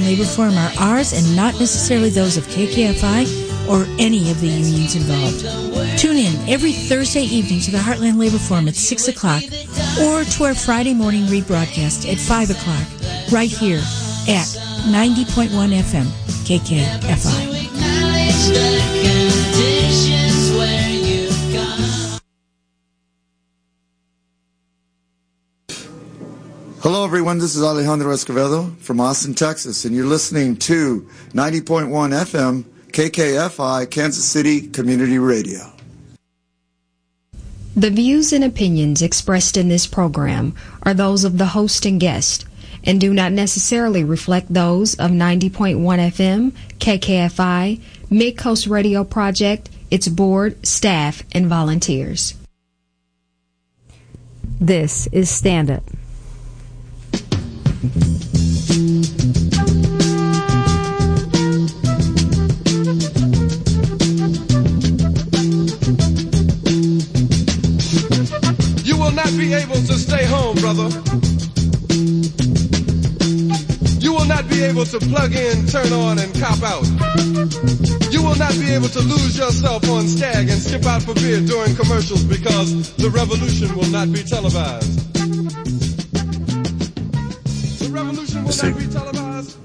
Labor Forum are ours and not necessarily those of KKFI or any of the unions involved. Tune in every Thursday evening to the Heartland Labor Forum at 6 o'clock or to our Friday morning rebroadcast at 5 o'clock right here at 90.1 FM KKFI. Hello, everyone. This is Alejandro Escovedo from Austin, Texas, and you're listening to 90.1 FM KKFI, Kansas City Community Radio. The views and opinions expressed in this program are those of the host and guest and do not necessarily reflect those of 90.1 FM KKFI, Mid-Coast Radio Project, its board, staff, and volunteers. This is Stand Up. You will not be able to stay home, brother. You will not be able to plug in, turn on, and cop out. You will not be able to lose yourself on Skag and skip out for beer during commercials because the revolution will not be televised. The revolution will not be televised.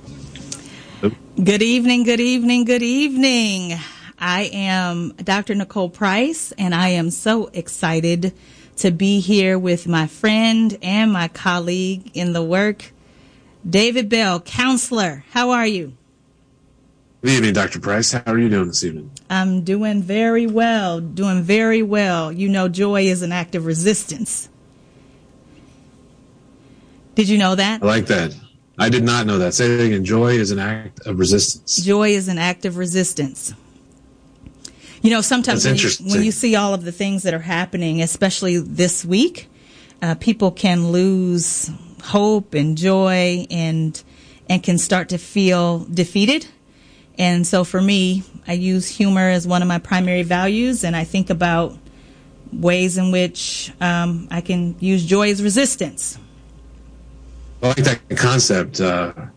Good evening, good evening, good evening. I am Dr. Nicole Price, and I am so excited to be here with my friend and my colleague in the work, David Bell, counselor. How are you? Good evening, Dr. Price. How are you doing this evening? I'm doing very well, doing very well. You know, joy is an act of resistance. Did you know that? I like that. I did not know that. Say it again. Joy is an act of resistance. Joy is an act of resistance. You know, sometimes when you see all of the things that are happening, especially this week, people can lose hope and joy and can start to feel defeated. And so for me, I use humor as one of my primary values, and I think about ways in which I can use joy as resistance. I like that concept. The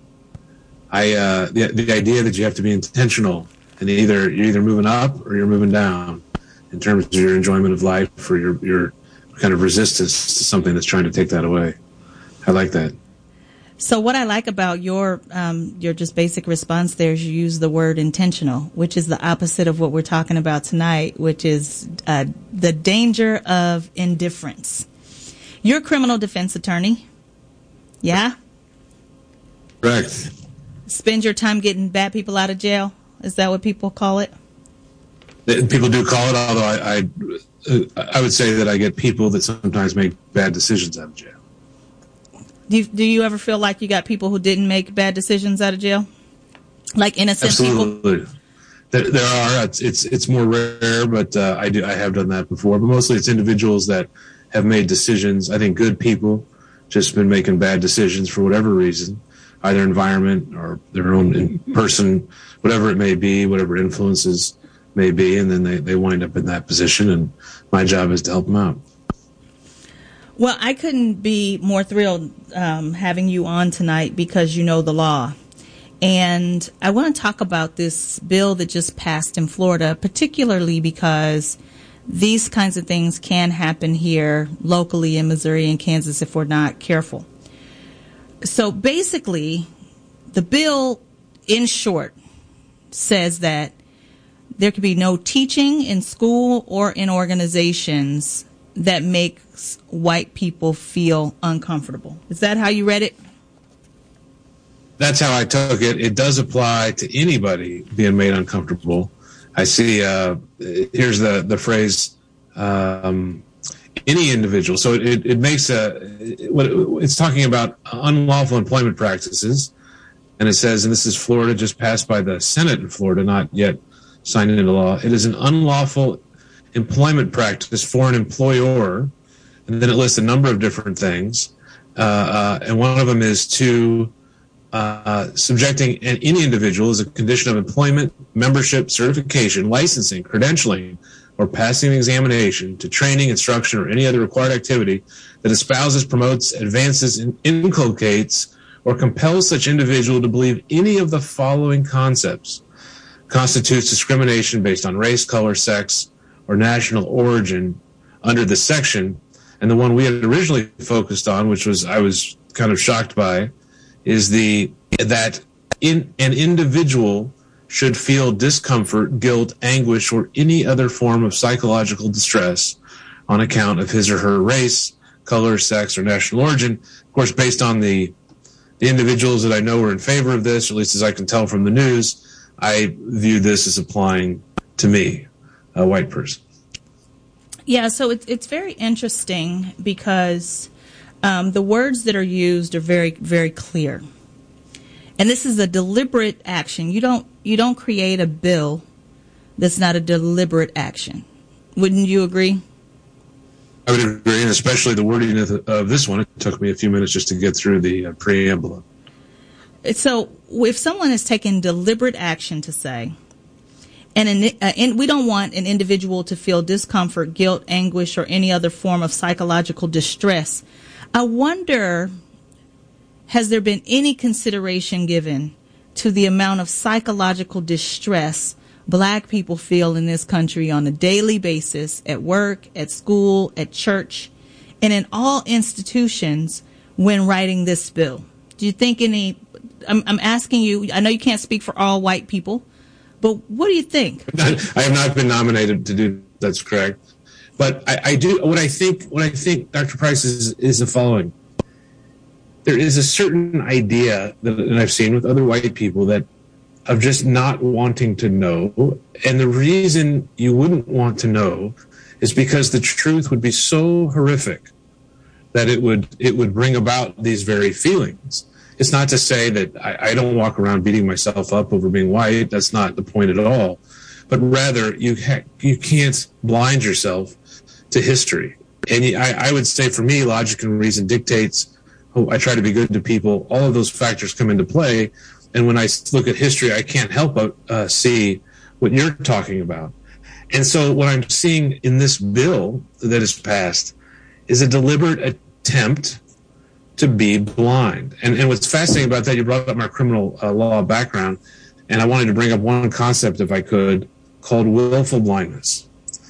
idea that you have to be intentional, and you're either moving up or you're moving down in terms of your enjoyment of life or your kind of resistance to something that's trying to take that away. I like that. So what I like about your just basic response there is you use the word intentional, which is the opposite of what we're talking about tonight, which is the danger of indifference. You're a criminal defense attorney. Yeah? Correct. Spend your time getting bad people out of jail? Is that what people call it? People do call it, although I would say that I get people that sometimes make bad decisions out of jail. Do you ever feel like you got people who didn't make bad decisions out of jail? Like innocent Absolutely. people? There are. It's more rare, but I have done that before. But mostly it's individuals that have made decisions. I think good people just been making bad decisions for whatever reason, either environment or their own person, whatever it may be, whatever influences may be, and then they wind up in that position, and my job is to help them out. Well, I couldn't be more thrilled having you on tonight because you know the law. And I want to talk about this bill that just passed in Florida, particularly because these kinds of things can happen here locally in Missouri and Kansas if we're not careful. So basically, the bill, in short, says that there could be no teaching in school or in organizations that makes white people feel uncomfortable. Is that how you read it? That's how I took it. It does apply to anybody being made uncomfortable. I see, here's the phrase, any individual. So it makes it's talking about unlawful employment practices. And it says, and this is Florida, just passed by the Senate in Florida, not yet signed into law. It is an unlawful employment practice for an employer. And then it lists a number of different things. And one of them is to subjecting any individual as a condition of employment, membership, certification, licensing, credentialing, or passing an examination to training, instruction, or any other required activity that espouses, promotes, advances, and inculcates or compels such individual to believe any of the following concepts constitutes discrimination based on race, color, sex, or national origin under this section. And the one we had originally focused on, which was I was kind of shocked by, is that an individual should feel discomfort, guilt, anguish, or any other form of psychological distress on account of his or her race, color, sex, or national origin. Of course, based on the individuals that I know are in favor of this, or at least as I can tell from the news, I view this as applying to me, a white person. Yeah, so it's very interesting because the words that are used are very, very clear. And this is a deliberate action. You don't create a bill that's not a deliberate action. Wouldn't you agree? I would agree, and especially the wording of this one. It took me a few minutes just to get through the preamble. So if someone is taking deliberate action to say, and we don't want an individual to feel discomfort, guilt, anguish, or any other form of psychological distress, I wonder, has there been any consideration given to the amount of psychological distress Black people feel in this country on a daily basis, at work, at school, at church, and in all institutions when writing this bill? Do you think I'm asking you, I know you can't speak for all white people, but what do you think? I have not been nominated to do, that's correct. But I do, what I think, Dr. Price, is the following. There is a certain idea that I've seen with other white people that of just not wanting to know. And the reason you wouldn't want to know is because the truth would be so horrific that it would bring about these very feelings. It's not to say that I don't walk around beating myself up over being white. That's not the point at all. But rather, you can't blind yourself to history. And I would say, for me, logic and reason dictates. I try to be good to people. All of those factors come into play. And when I look at history, I can't help but see what you're talking about. And so what I'm seeing in this bill that is passed is a deliberate attempt to be blind. And what's fascinating about that, you brought up my criminal law background, and I wanted to bring up one concept, if I could, called willful blindness.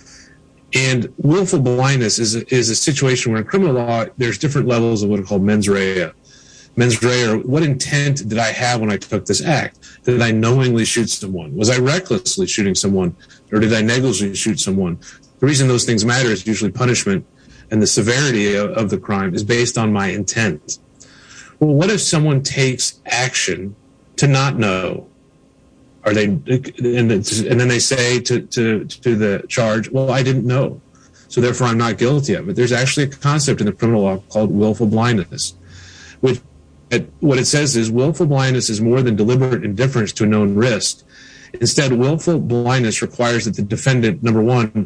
And willful blindness is a situation where in criminal law, there's different levels of what are called mens rea. Mens rea, what intent did I have when I took this act? Did I knowingly shoot someone? Was I recklessly shooting someone? Or did I negligently shoot someone? The reason those things matter is usually punishment, and the severity of the crime is based on my intent. Well, what if someone takes action to not know? Are they, and then they say to the charge, well, I didn't know, so therefore I'm not guilty of it. There's actually a concept in the criminal law called willful blindness, which what it says is willful blindness is more than deliberate indifference to a known risk. Instead, willful blindness requires that the defendant, number one,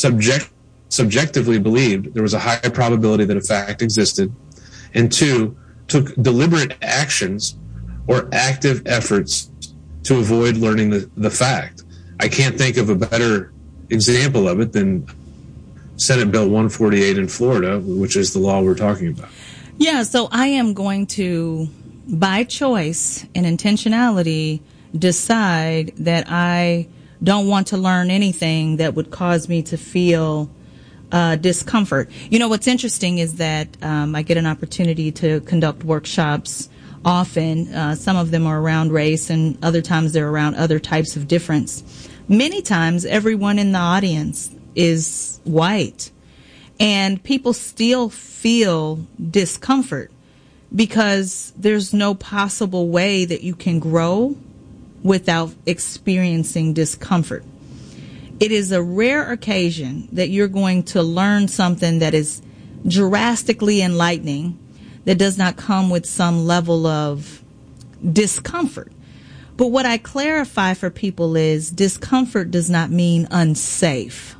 subjectively believed there was a high probability that a fact existed, and two, took deliberate actions or active efforts to avoid learning the fact. I can't think of a better example of it than Senate Bill 148 in Florida, which is the law we're talking about. Yeah, so I am going to, by choice and intentionality, decide that I don't want to learn anything that would cause me to feel discomfort. You know, what's interesting is that I get an opportunity to conduct workshops often. Some of them are around race, and other times they're around other types of difference. Many times, everyone in the audience is white, and people still feel discomfort because there's no possible way that you can grow without experiencing discomfort. It is a rare occasion that you're going to learn something that is drastically enlightening that does not come with some level of discomfort. But what I clarify for people is discomfort does not mean unsafe.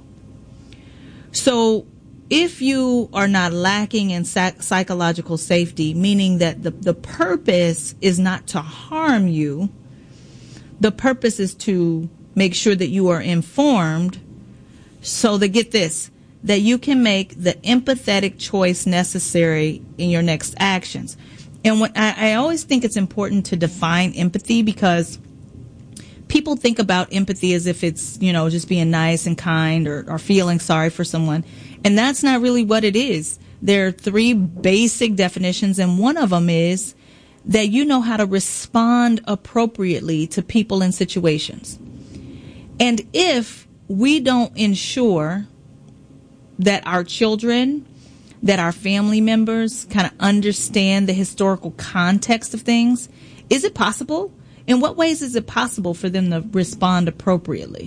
So if you are not lacking in psychological safety, meaning that the purpose is not to harm you, the purpose is to make sure that you are informed so that, get this, that you can make the empathetic choice necessary in your next actions. And when I always think it's important to define empathy, because people think about empathy as if it's, just being nice and kind or feeling sorry for someone. And that's not really what it is. There are 3 basic definitions, and one of them is that you know how to respond appropriately to people and situations. And if we don't ensure that our children, that our family members kind of understand the historical context of things, is it possible? In what ways is it possible for them to respond appropriately?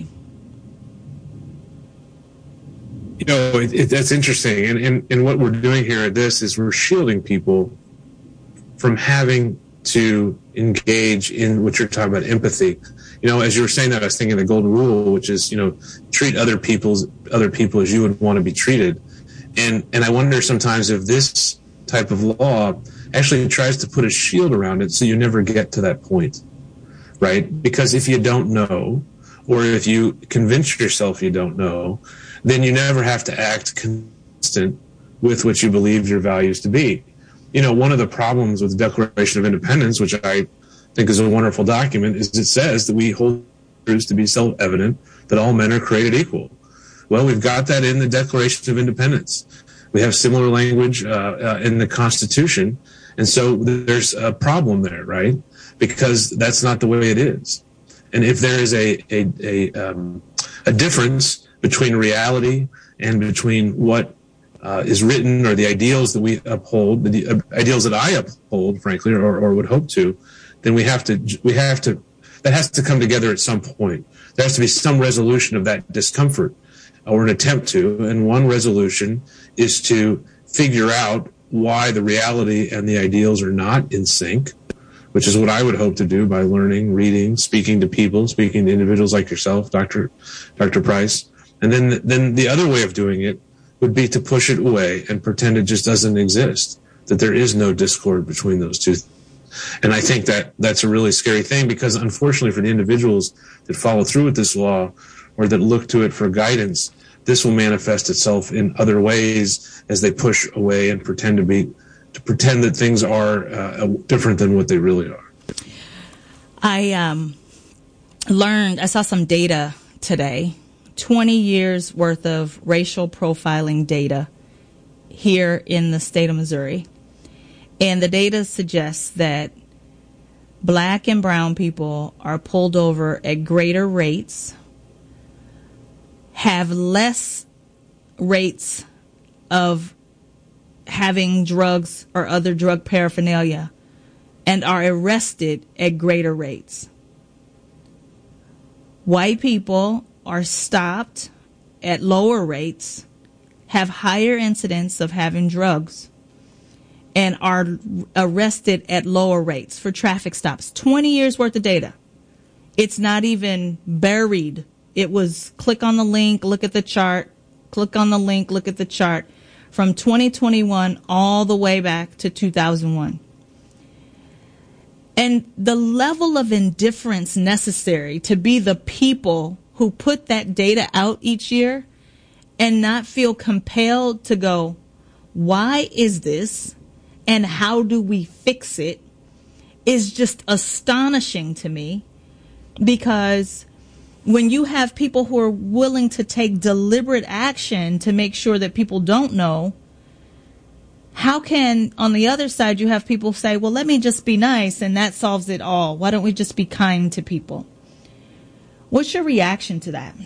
That's interesting. And what we're doing here at this is we're shielding people from having to engage in what you're talking about, empathy. As you were saying that, I was thinking the golden rule, which is, treat other people as you would want to be treated. And I wonder sometimes if this type of law actually tries to put a shield around it so you never get to that point, right? Because if you don't know, or if you convince yourself you don't know, then you never have to act consistent with what you believe your values to be. One of the problems with the Declaration of Independence, which I think is a wonderful document, is it says that we hold truths to be self-evident that all men are created equal. Well, we've got that in the Declaration of Independence. We have similar language in the Constitution. And so there's a problem there, right? Because that's not the way it is. And if there is a difference between reality and between what is written or the ideals that we uphold, the ideals that I uphold, frankly, or would hope to, then we have to, that has to come together at some point. There has to be some resolution of that discomfort, or an attempt to. And one resolution is to figure out why the reality and the ideals are not in sync, which is what I would hope to do by learning, reading, speaking to people, speaking to individuals like yourself, Dr. Price. And then the other way of doing it would be to push it away and pretend it just doesn't exist, that there is no discord between those two. And I think that that's a really scary thing, because unfortunately for the individuals that follow through with this law or that look to it for guidance, this will manifest itself in other ways as they push away and pretend that things are different than what they really are. I saw some data today, 20 years worth of racial profiling data here in the state of Missouri. And the data suggests that black and brown people are pulled over at greater rates, have less rates of having drugs or other drug paraphernalia, and are arrested at greater rates. White people are stopped at lower rates, have higher incidence of having drugs, and are arrested at lower rates for traffic stops. 20 years worth of data. It's not even buried. It was click on the link, look at the chart, click on the link, look at the chart, from 2021 all the way back to 2001. And the level of indifference necessary to be the people who put that data out each year and not feel compelled to go, why is this and how do we fix it, is just astonishing to me. Because when you have people who are willing to take deliberate action to make sure that people don't know, how can, on the other side, you have people say, well, let me just be nice and that solves it all. Why don't we just be kind to people? What's your reaction to that?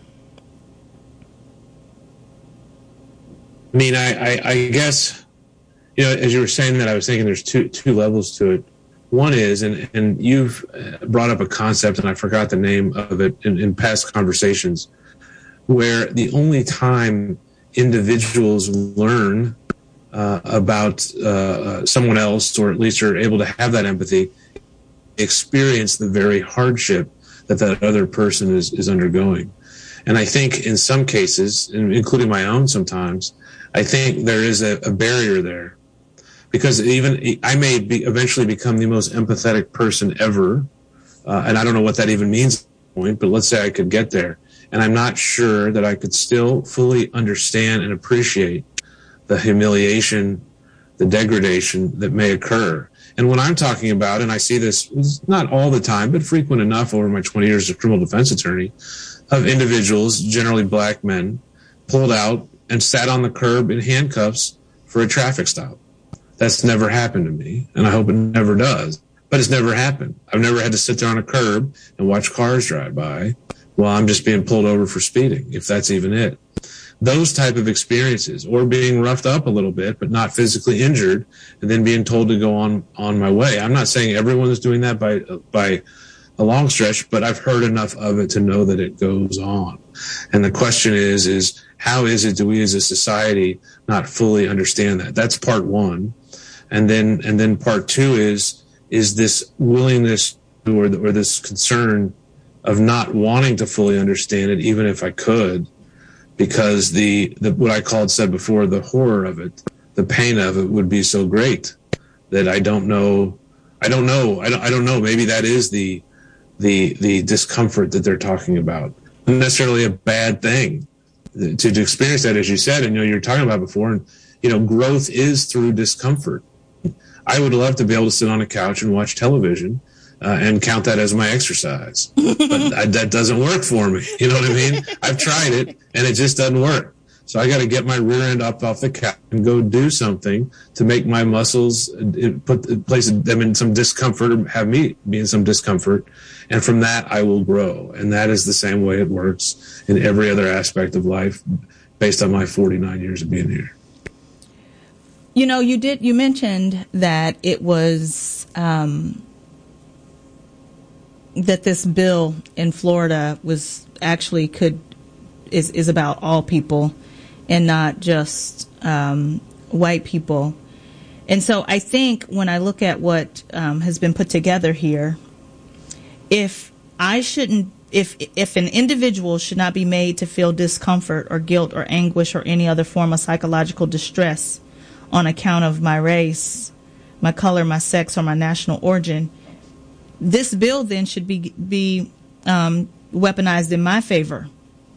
I mean, I guess, as you were saying that, I was thinking there's two levels to it. One is, and you've brought up a concept, and I forgot the name of it in past conversations, where the only time individuals learn about someone else, or at least are able to have that empathy, experience the very hardship that other person is undergoing. And I think in some cases, including my own sometimes, I think there is a barrier there. Because even I may eventually become the most empathetic person ever, and I don't know what that even means at this point, but let's say I could get there. And I'm not sure that I could still fully understand and appreciate the humiliation, the degradation that may occur. And what I'm talking about, and I see this not all the time, but frequent enough over my 20 years as a criminal defense attorney, of individuals, generally black men, pulled out and sat on the curb in handcuffs for a traffic stop. That's never happened to me, and I hope it never does. But it's never happened. I've never had to sit there on a curb and watch cars drive by while I'm just being pulled over for speeding, if that's even it. Those type of experiences, or being roughed up a little bit, but not physically injured, and then being told to go on my way. I'm not saying everyone is doing that by a long stretch, but I've heard enough of it to know that it goes on. And the question is how is it do we as a society not fully understand that? That's part one. And then part two is this willingness or this concern of not wanting to fully understand it, even if I could, because the what I said before, the horror of it, the pain of it would be so great that I don't know. Maybe that is the discomfort that they're talking about. Not necessarily a bad thing to experience that, as you said, and you're talking about before. And growth is through discomfort. I would love to be able to sit on a couch and watch television and count that as my exercise. But that doesn't work for me. You know what I mean? I've tried it, and it just doesn't work. So I got to get my rear end up off the couch and go do something to make my muscles, place them in some discomfort, or have me be in some discomfort. And from that, I will grow. And that is the same way it works in every other aspect of life based on my 49 years of being here. You mentioned that it was, that this bill in Florida was actually is about all people and not just white people. And so I think when I look at what has been put together here, if an individual should not be made to feel discomfort or guilt or anguish or any other form of psychological distress on account of my race, my color, my sex, or my national origin, this bill then should be weaponized in my favor.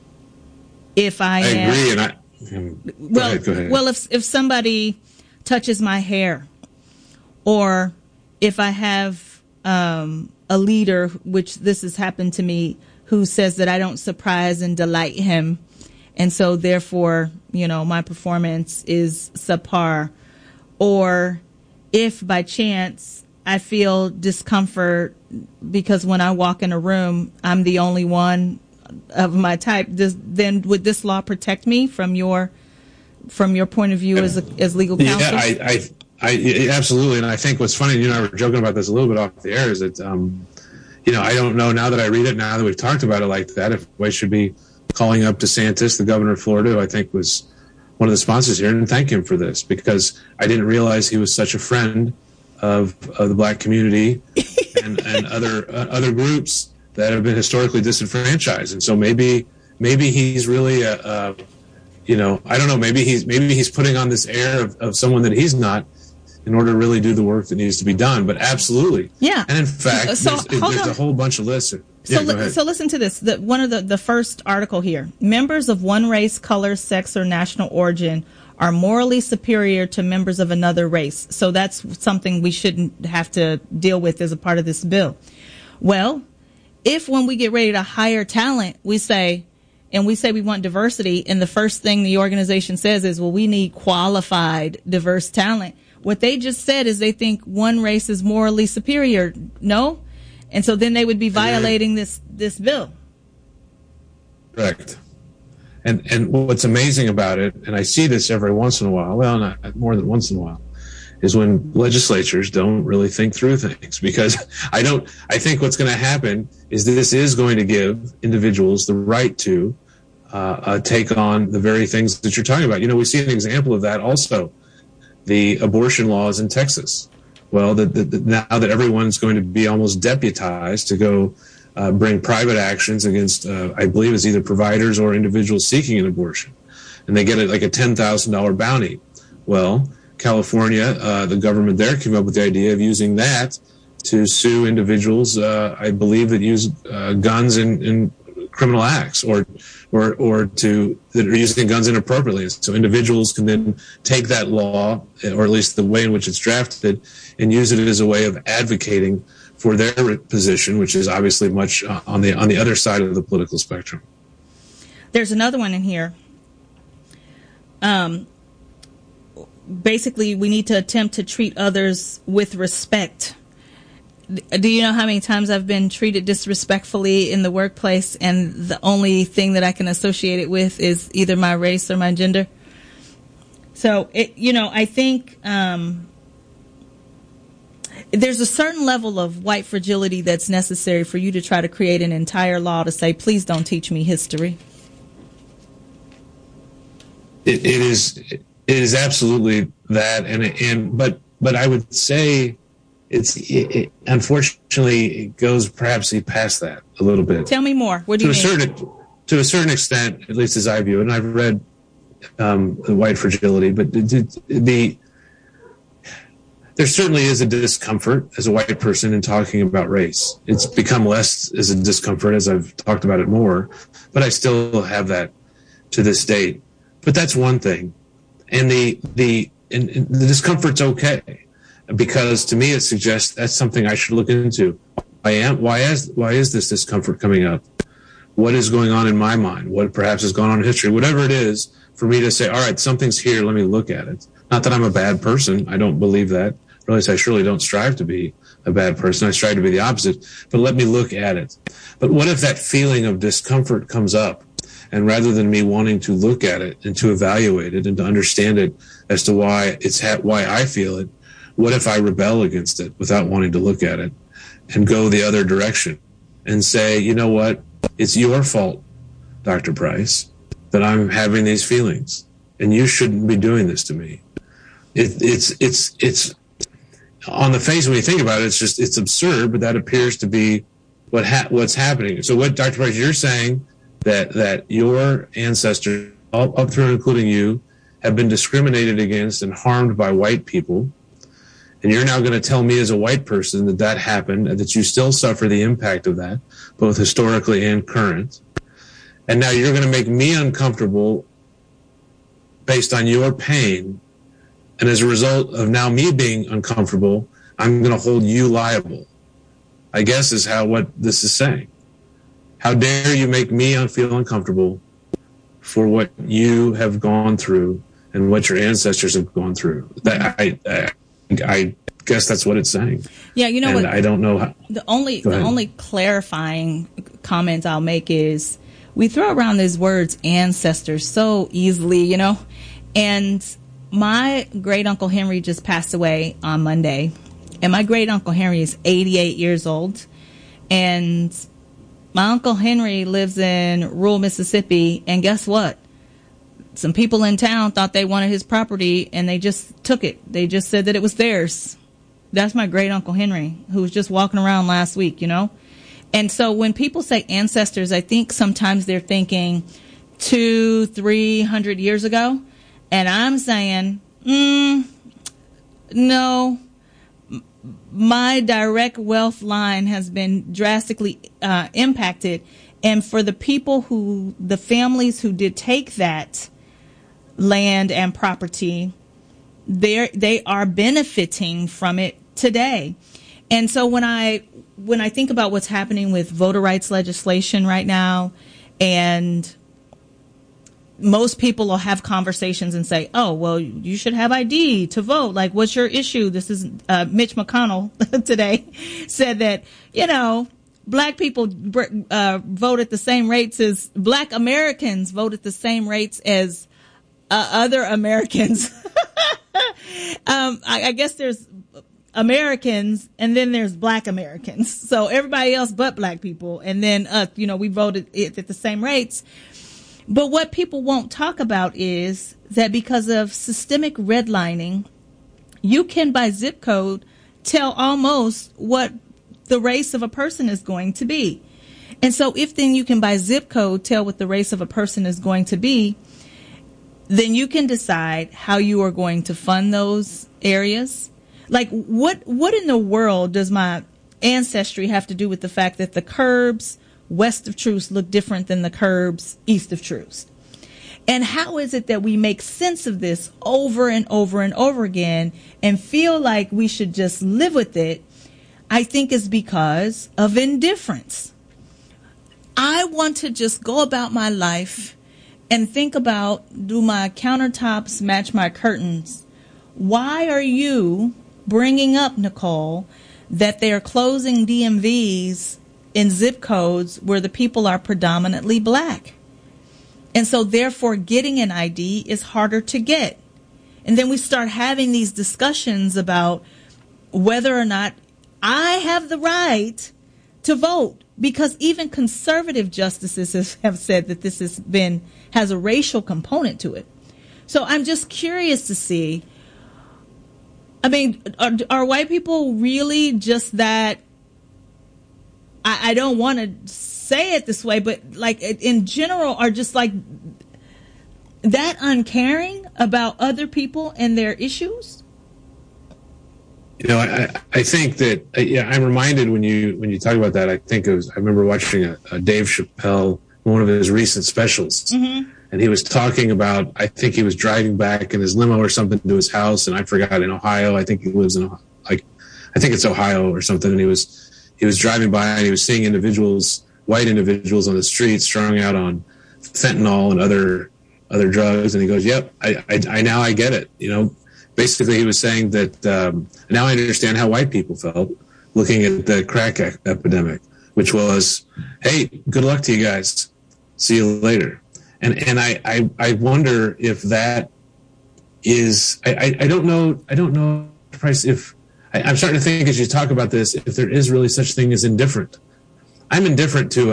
If I agree, go ahead. Well, if somebody touches my hair, or if I have a leader, which this has happened to me, who says that I don't surprise and delight him, and so therefore, my performance is subpar, or if by chance I feel discomfort because when I walk in a room, I'm the only one of my type, then would this law protect me from your point of view as legal counsel? Yeah, I absolutely. And I think what's funny, you and I were joking about this a little bit off the air, is that, I don't know, now that I read it, now that we've talked about it like that, if I should be calling up DeSantis, the governor of Florida, who I think was one of the sponsors here, and thank him for this, because I didn't realize he was such a friend of the black community and other groups that have been historically disenfranchised. And so maybe he's really I don't know, maybe he's putting on this air of someone that he's not, in order to really do the work that needs to be done. But absolutely. Yeah. And in fact, there's a whole bunch of lists. So listen to this. One of the first article here. Members of one race, color, sex, or national origin are morally superior to members of another race. So that's something we shouldn't have to deal with as a part of this bill. Well, if when we get ready to hire talent, we say we want diversity, and the first thing the organization says is, well, we need qualified, diverse talent. What they just said is they think one race is morally superior. No? And so then they would be violating this bill. Correct. And what's amazing about it, and I see this every once in a while, well, not more than once in a while, is when legislatures don't really think through things. Because I think what's going to happen is that this is going to give individuals the right to take on the very things that you're talking about. We see an example of that also, the abortion laws in Texas. Well, now that everyone's going to be almost deputized to go bring private actions against, I believe it's either providers or individuals seeking an abortion, and they get like a $10,000 bounty. Well, California, the government there came up with the idea of using that to sue individuals, I believe, that use guns in criminal acts or that are using guns inappropriately. So individuals can then take that law, or at least the way in which it's drafted, and use it as a way of advocating for their position, which is obviously much on the other side of the political spectrum. There's another one in here. Basically, we need to attempt to treat others with respect. Do you know how many times I've been treated disrespectfully in the workplace, and the only thing that I can associate it with is either my race or my gender? So, I think there's a certain level of white fragility that's necessary for you to try to create an entire law to say, please don't teach me history. It is absolutely that, but I would say it unfortunately it goes perhaps perpast that a little bit. Tell me more. What do you mean? To a certain extent, at least as I view it, and I've read the white fragility, but there certainly is a discomfort as a white person in talking about race. It's become less as a discomfort as I've talked about it more, but I still have that to this date. But that's one thing, and the discomfort's okay, because to me it suggests that's something I should look into. Why is this discomfort coming up? What is going on in my mind? What perhaps has gone on in history? Whatever it is, for me to say, all right, something's here. Let me look at it. Not that I'm a bad person. I don't believe that. Or at least I surely don't strive to be a bad person. I strive to be the opposite. But let me look at it. But what if that feeling of discomfort comes up? And rather than me wanting to look at it and to evaluate it and to understand it as to why why I feel it, what if I rebel against it without wanting to look at it and go the other direction and say, you know what, it's your fault, Dr. Price, that I'm having these feelings, and you shouldn't be doing this to me. It's on the face when you think about it, it's absurd, but that appears to be what's happening. So what, Dr. Price, you're saying that your ancestors, up through including you, have been discriminated against and harmed by white people, and you're now going to tell me as a white person that happened and that you still suffer the impact of that, both historically and current, and now you're going to make me uncomfortable based on your pain, and as a result of now me being uncomfortable, I'm going to hold you liable, I guess is what this is saying. How dare you make me feel uncomfortable for what you have gone through and what your ancestors have gone through? That I guess that's what it's saying. Yeah, you know what? I don't know how. The only clarifying comment I'll make is we throw around these words ancestors so easily, and my great uncle Henry just passed away on Monday, and my great uncle Henry is 88 years old, and my Uncle Henry lives in rural Mississippi, and guess what? Some people in town thought they wanted his property, and they just took it. They just said that it was theirs. That's my great Uncle Henry, who was just walking around last week, And so when people say ancestors, I think sometimes they're thinking 200-300 years ago, and I'm saying, no. My direct wealth line has been drastically impacted. And for the families who did take that land and property, they are benefiting from it today. And so when I think about what's happening with voter rights legislation right now, and most people will have conversations and say, oh, well, you should have ID to vote. Like, what's your issue? This is Mitch McConnell today said that, black people vote at the same rates as black Americans vote at the same rates as other Americans. I guess there's Americans and then there's black Americans. So everybody else but black people. And then us, we voted at the same rates. But what people won't talk about is that because of systemic redlining, you can, by zip code, tell almost what the race of a person is going to be. And so if then you can, by zip code, tell what the race of a person is going to be, then you can decide how you are going to fund those areas. Like, what in the world does my ancestry have to do with the fact that the curbs west of Troost look different than the curbs east of Troost? And how is it that we make sense of this over and over and over again and feel like we should just live with it? I think is because of indifference. I want to just go about my life and think about, do my countertops match my curtains? Why are you bringing up, Nicole, that they are closing DMVs in zip codes where the people are predominantly black? And so therefore getting an ID is harder to get. And then we start having these discussions about whether or not I have the right to vote, because even conservative justices have said that this has a racial component to it. So I'm just curious to see, I mean, are white people really just that, I don't want to say it this way, but like in general are just like that uncaring about other people and their issues? You know, I think that, I'm reminded when you talk about that, I remember watching a Dave Chappelle, one of his recent specials, mm-hmm. and he was talking about, I think he was driving back in his limo or something to his house, and I forgot, in Ohio. I think he lives in, I think it's Ohio or something, and he was driving by and he was seeing white individuals on the streets strung out on fentanyl and other drugs, and he goes, "Yep, I now I get it." You know, basically he was saying that now I understand how white people felt looking at the crack epidemic, which was, "Hey, good luck to you guys. See you later." And I wonder if that is, I don't know, Price, if I'm starting to think as you talk about this, if there is really such thing as indifferent. I'm indifferent to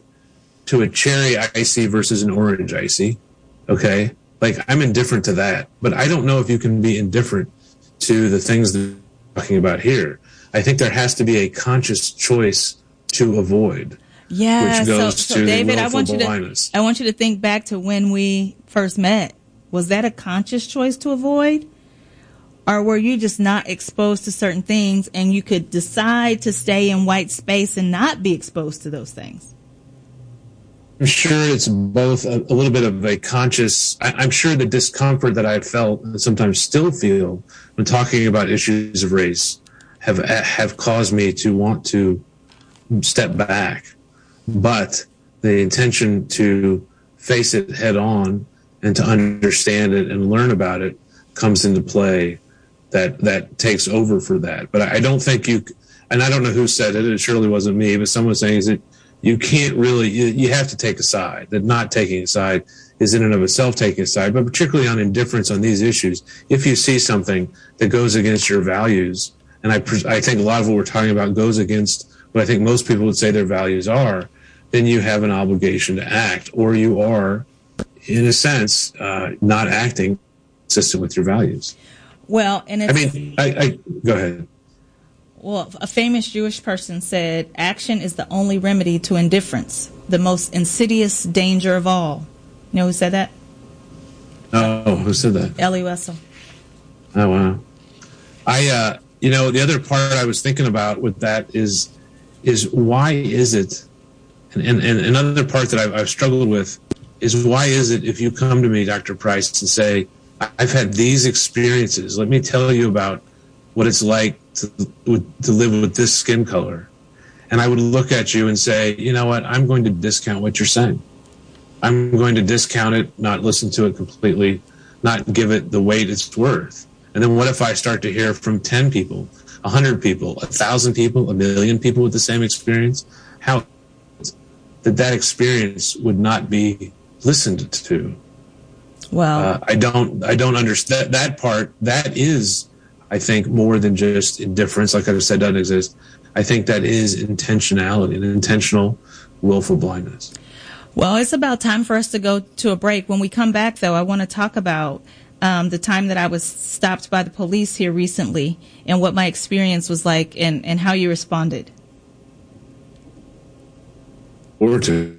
a cherry icy versus an orange icy. Okay. Like I'm indifferent to that, but I don't know if you can be indifferent to the things that we're talking about here. I think there has to be a conscious choice to avoid. Yeah. Which goes so to David, the I want you to think back to when we first met. Was that a conscious choice to avoid? Or were you just not exposed to certain things and you could decide to stay in white space and not be exposed to those things? I'm sure it's both a little bit of a conscious, I'm sure the discomfort that I felt and sometimes still feel when talking about issues of race have caused me to want to step back. But the intention to face it head on and to understand it and learn about it comes into play. That takes over for that. But I don't think and I don't know who said it surely wasn't me, but someone was saying is that you can't really, you have to take a side, that not taking a side is in and of itself taking a side, but particularly on indifference on these issues. If you see something that goes against your values, and I think a lot of what we're talking about goes against what I think most people would say their values are, then you have an obligation to act, or you are, in a sense, not acting consistent with your values. Well, and I go ahead. Well, a famous Jewish person said, action is the only remedy to indifference, the most insidious danger of all. You know who said that? Oh, who said that? Elie Wiesel. Oh, wow. The other part I was thinking about with that is why is it, and another part that I've struggled with is why is it if you come to me, Dr. Price, and say, I've had these experiences. Let me tell you about what it's like to live with this skin color. And I would look at you and say, you know what? I'm going to discount what you're saying. I'm going to discount it, not listen to it completely, not give it the weight it's worth. And then what if I start to hear from 10 people, 100 people, 1,000 people, 1,000,000 people with the same experience? How that experience would not be listened to? Well, I don't understand that part. That is, I think, more than just indifference. Like I said, doesn't exist. I think that is intentionality, an intentional, willful blindness. Well, it's about time for us to go to a break. When we come back, though, I want to talk about the time that I was stopped by the police here recently and what my experience was like and how you responded. Or to.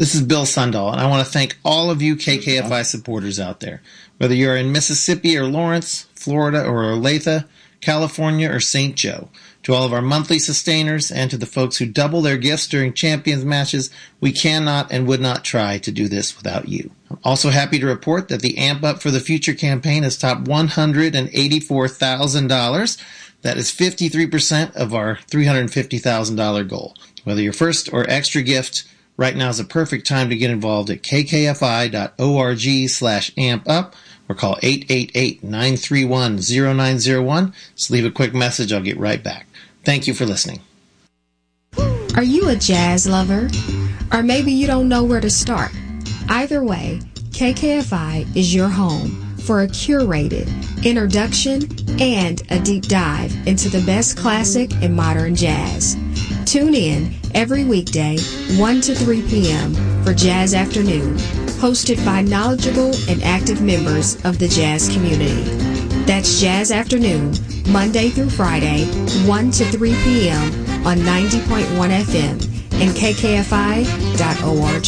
This is Bill Sundahl, and I want to thank all of you KKFI supporters out there. Whether you're in Mississippi or Lawrence, Florida or Olathe, California or St. Joe. To all of our monthly sustainers and to the folks who double their gifts during Champions matches, we cannot and would not try to do this without you. I'm also happy to report that the Amp Up for the Future campaign has topped $184,000. That is 53% of our $350,000 goal. Whether your first or extra gift, right now is a perfect time to get involved at kkfi.org/ampup or call 888-931-0901. Just leave a quick message. I'll get right back. Thank you for listening. Are you a jazz lover? Or maybe you don't know where to start? Either way, KKFI is your home for a curated introduction and a deep dive into the best classic and modern jazz. Tune in every weekday, 1 to 3 p.m. for Jazz Afternoon, hosted by knowledgeable and active members of the jazz community. That's Jazz Afternoon, Monday through Friday, 1 to 3 p.m. on 90.1 FM and kkfi.org.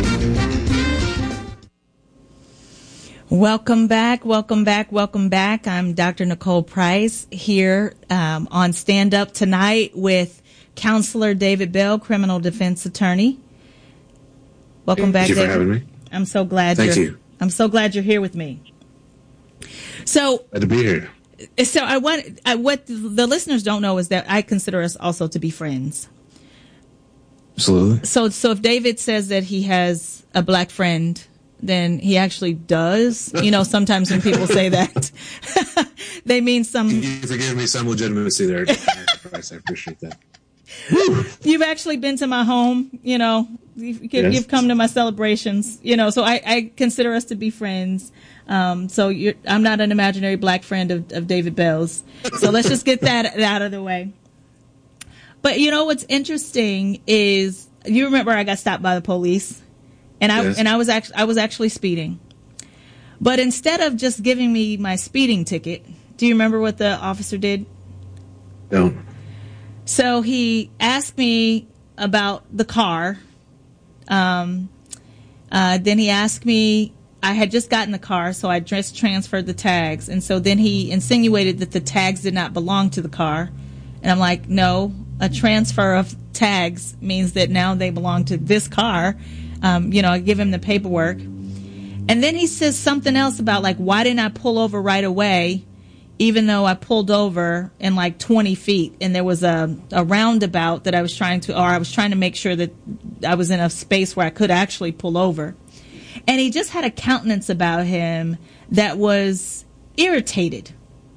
Welcome back. I'm Dr. Nicole Price here on Stand Up tonight with Counselor David Bell, criminal defense attorney. Welcome back, David. Thank you for having me. I'm so glad. I'm so glad you're here with me. So glad to be here. So what the listeners don't know is that I consider us also to be friends. Absolutely. So if David says that he has a black friend, then he actually does. You know, sometimes when people say that, they mean some. You forgive me some legitimacy there. I appreciate that. You've actually been to my home, you know, you've come to my celebrations, you know, so I consider us to be friends. So I'm not an imaginary black friend of David Bell's. So let's just get that out of the way. But you know, what's interesting is, you remember I got stopped by the police and I was actually speeding, but instead of just giving me my speeding ticket, do you remember what the officer did? No. So he asked me about the car. Then he asked me, I had just gotten the car, so I just transferred the tags. And so then he insinuated that the tags did not belong to the car. And I'm like, no, a transfer of tags means that now they belong to this car. You know, I give him the paperwork. And then he says something else about, like, why didn't I pull over right away? Even though I pulled over in like 20 feet and there was a roundabout that I was trying to make sure that I was in a space where I could actually pull over. And he just had a countenance about him that was irritated.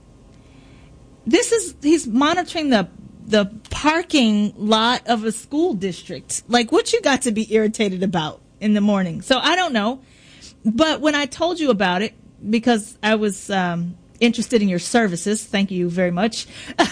He's monitoring the parking lot of a school district. Like, what you got to be irritated about in the morning? So I don't know. But when I told you about it, because I was, interested in your services. Thank you very much.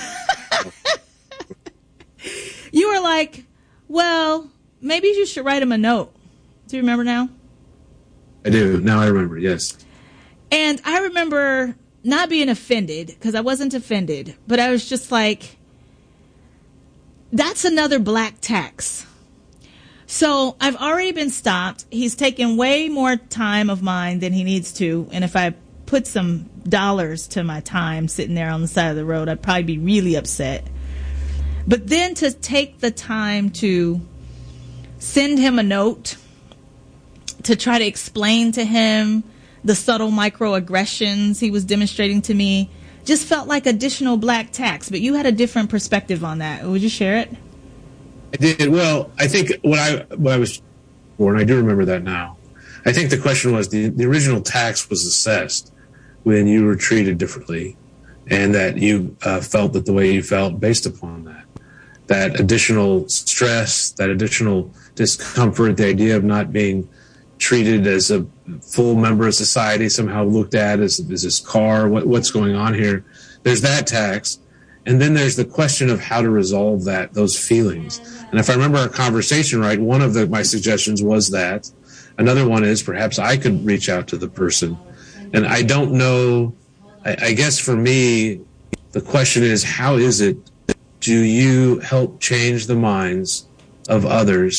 You were like, well, maybe you should write him a note. Do you remember now? I do. Now I remember, yes. And I remember not being offended, because I wasn't offended, but I was just like, that's another black tax. So I've already been stopped. He's taken way more time of mine than he needs to. And if I put some dollars to my time sitting there on the side of the road, I'd probably be really upset. But then to take the time to send him a note to try to explain to him the subtle microaggressions he was demonstrating to me just felt like additional black tax. But you had a different perspective on that. Would you share it? I did. Well, I think what I was born, I do remember that now. I think the question was the original tax was assessed when you were treated differently, and that you felt that the way you felt based upon that additional stress, that additional discomfort, the idea of not being treated as a full member of society, somehow looked at as this car, what's going on here. There's that tax. And then there's the question of how to resolve those feelings. And if I remember our conversation right, one of my suggestions was that. Another one is perhaps I could reach out to the person. And I don't know, I guess for me, the question is, how is it, do you help change the minds of others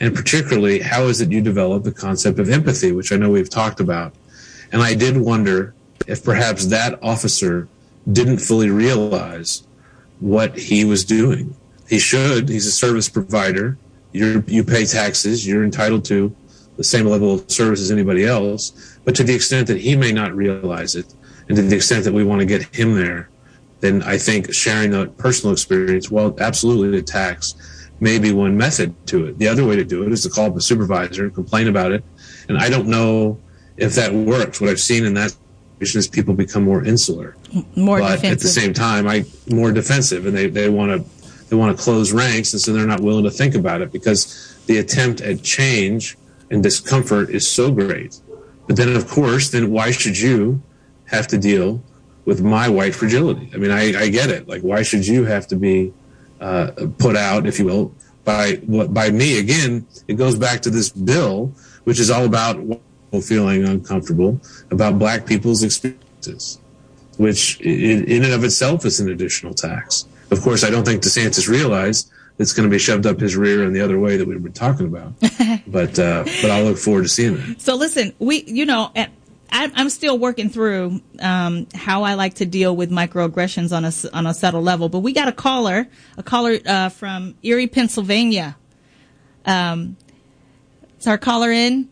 And particularly, how is it you develop the concept of empathy, which I know we've talked about. And I did wonder if perhaps that officer didn't fully realize what he was doing. He should. He's a service provider. You pay taxes. You're entitled to the same level of service as anybody else. But to the extent that he may not realize it, and to the extent that we want to get him there, then I think sharing the personal experience, well, absolutely the tax may be one method to it. The other way to do it is to call up a supervisor and complain about it. And I don't know if that works. What I've seen in that situation is people become more insular, more but defensive. at the same time, more defensive, and they want to close ranks, and so they're not willing to think about it because the attempt at change and discomfort is so great. But then, of course, why should you have to deal with my white fragility? I mean, I get it. Like, why should you have to be put out, if you will, by me? Again, it goes back to this bill, which is all about feeling uncomfortable about black people's experiences, which in and of itself is an additional tax. Of course, I don't think DeSantis realized it's going to be shoved up his rear in the other way that we've been talking about. But I'll look forward to seeing that. So listen, I'm still working through how I like to deal with microaggressions on a subtle level. But we got a caller from Erie, Pennsylvania. Is our caller in?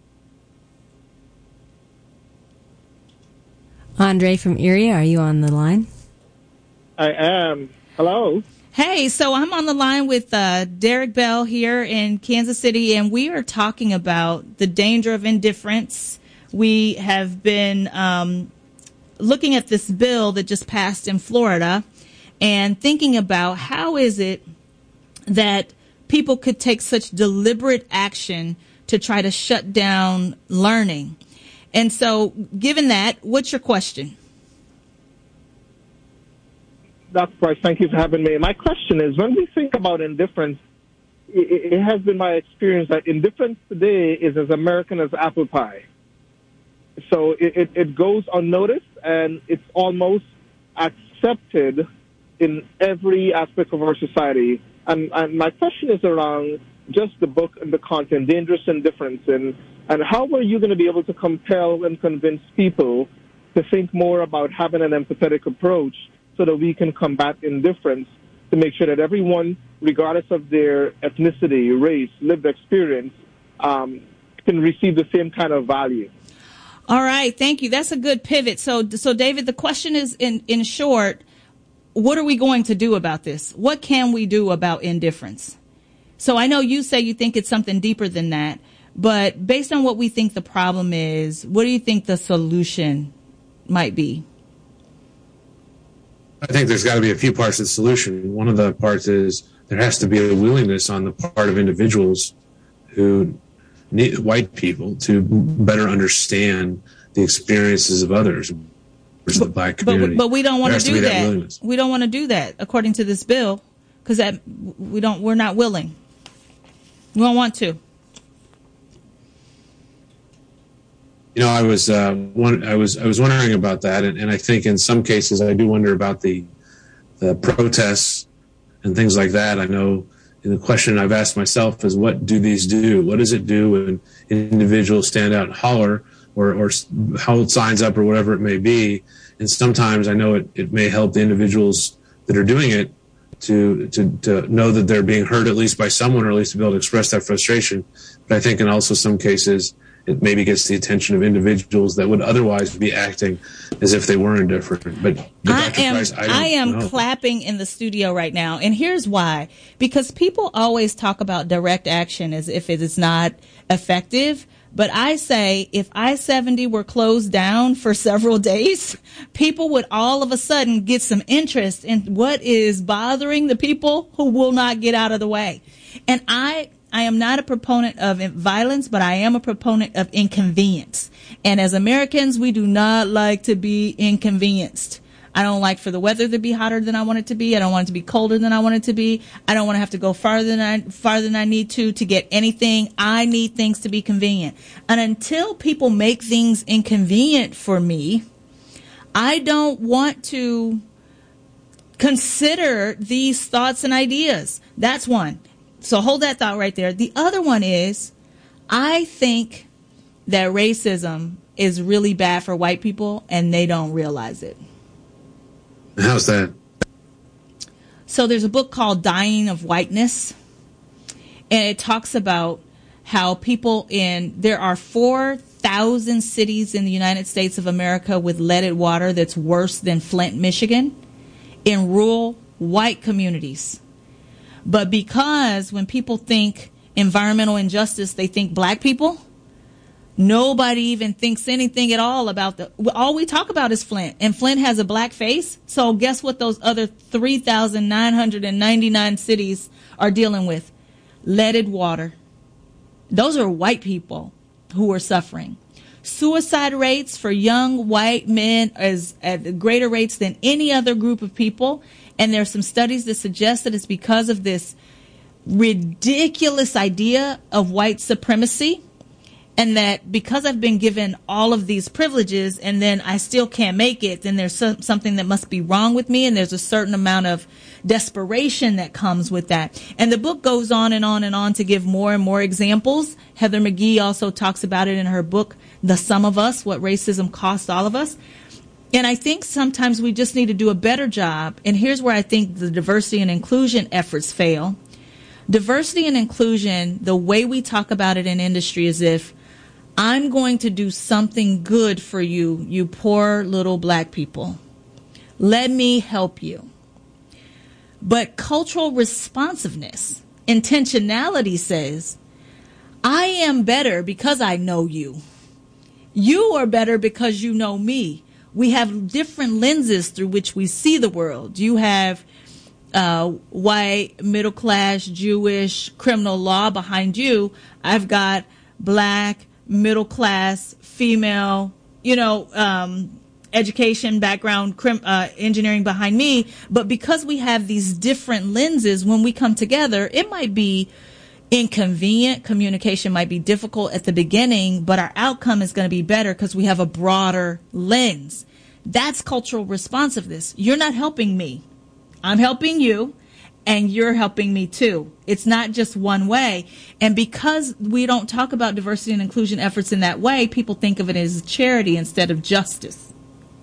Andre from Erie, are you on the line? I am. Hello. Hey, so I'm on the line with Derek Bell here in Kansas City, and we are talking about the danger of indifference. We have been looking at this bill that just passed in Florida and thinking about how is it that people could take such deliberate action to try to shut down learning. And so, given that, what's your question? Dr. Price, thank you for having me. My question is, when we think about indifference, it has been my experience that indifference today is as American as apple pie. So it goes unnoticed, and it's almost accepted in every aspect of our society. And my question is around just the book and the content, Dangerous Indifference, and how are you going to be able to compel and convince people to think more about having an empathetic approach so that we can combat indifference to make sure that everyone, regardless of their ethnicity, race, lived experience, can receive the same kind of value? All right, thank you. That's a good pivot. So David, the question is, in short, what are we going to do about this? What can we do about indifference? So I know you say you think it's something deeper than that, but based on what we think the problem is, what do you think the solution might be? I think there's got to be a few parts of the solution. One of the parts is there has to be a willingness on the part of individuals who need white people to better understand the experiences of others, the black community. But we don't want to do that. We don't want to do that according to this bill because we're not willing. We don't want to. I was wondering about that, and I think in some cases I do wonder about the protests and things like that. I know the question I've asked myself is, what do these do? What does it do when individuals stand out and holler or hold signs up or whatever it may be? And sometimes I know it may help the individuals that are doing it to know that they're being heard at least by someone, or at least to be able to express that frustration. But I think in also some cases it maybe gets the attention of individuals that would otherwise be acting as if they were indifferent. But I am clapping in the studio right now, and here's why. Because people always talk about direct action as if it is not effective. But I say if I-70 were closed down for several days, people would all of a sudden get some interest in what is bothering the people who will not get out of the way. And I am not a proponent of violence, but I am a proponent of inconvenience. And as Americans, we do not like to be inconvenienced. I don't like for the weather to be hotter than I want it to be. I don't want it to be colder than I want it to be. I don't want to have to go farther than I need to get anything. I need things to be convenient. And until people make things inconvenient for me, I don't want to consider these thoughts and ideas. That's one. So hold that thought right there. The other one is, I think that racism is really bad for white people and they don't realize it. How's that? So there's a book called Dying of Whiteness, and it talks about how there are 4,000 cities in the United States of America with leaded water that's worse than Flint, Michigan, in rural white communities. But because when people think environmental injustice, they think black people, nobody even thinks anything at all about all we talk about is Flint, and Flint has a black face. So guess what those other 3,999 cities are dealing with? Leaded water. Those are white people who are suffering. Suicide rates for young white men is at greater rates than any other group of people. And there's some studies that suggest that it's because of this ridiculous idea of white supremacy. And that because I've been given all of these privileges and then I still can't make it, then there's something that must be wrong with me. And there's a certain amount of desperation that comes with that. And the book goes on and on and on to give more and more examples. Heather McGhee also talks about it in her book, The Sum of Us, What Racism Costs All of Us. And I think sometimes we just need to do a better job. And here's where I think the diversity and inclusion efforts fail. Diversity and inclusion, the way we talk about it in industry is if I'm going to do something good for you, you poor little black people. Let me help you. But cultural responsiveness, intentionality says, I am better because I know you. You are better because you know me. We have different lenses through which we see the world. You have white, middle class, Jewish, criminal law behind you. I've got black, middle class, female, education background, engineering behind me. But because we have these different lenses, when we come together, it might be inconvenient. Communication might be difficult at the beginning, but our outcome is going to be better because we have a broader lens. That's cultural responsiveness. You're not helping me. I'm helping you. And you're helping me too. It's not just one way. And because we don't talk about diversity and inclusion efforts in that way, people think of it as charity instead of justice.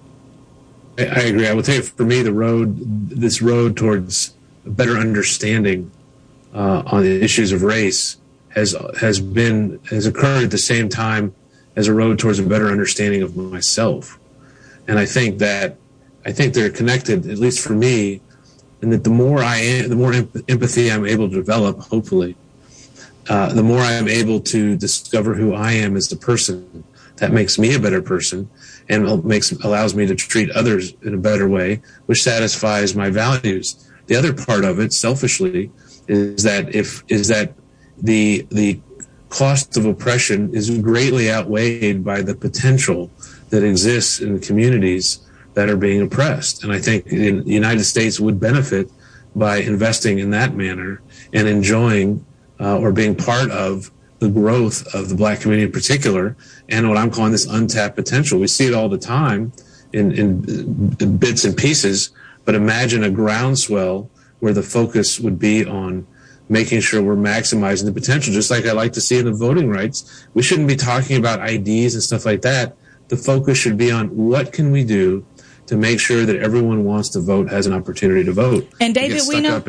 I agree. I will tell you, for me, this road towards a better understanding on the issues of race has occurred at the same time as a road towards a better understanding of myself. And I think they're connected, at least for me. And that the more empathy I'm able to develop, hopefully, the more I'm able to discover who I am as a person. That makes me a better person and allows me to treat others in a better way, which satisfies my values. The other part of it, selfishly, is that the cost of oppression is greatly outweighed by the potential that exists in the communities that are being oppressed. And I think the United States would benefit by investing in that manner and enjoying or being part of the growth of the black community in particular, and what I'm calling this untapped potential. We see it all the time in bits and pieces, but imagine a groundswell where the focus would be on making sure we're maximizing the potential, just like I like to see in the voting rights. We shouldn't be talking about IDs and stuff like that. The focus should be on what can we do to make sure that everyone wants to vote has an opportunity to vote. And David, we know what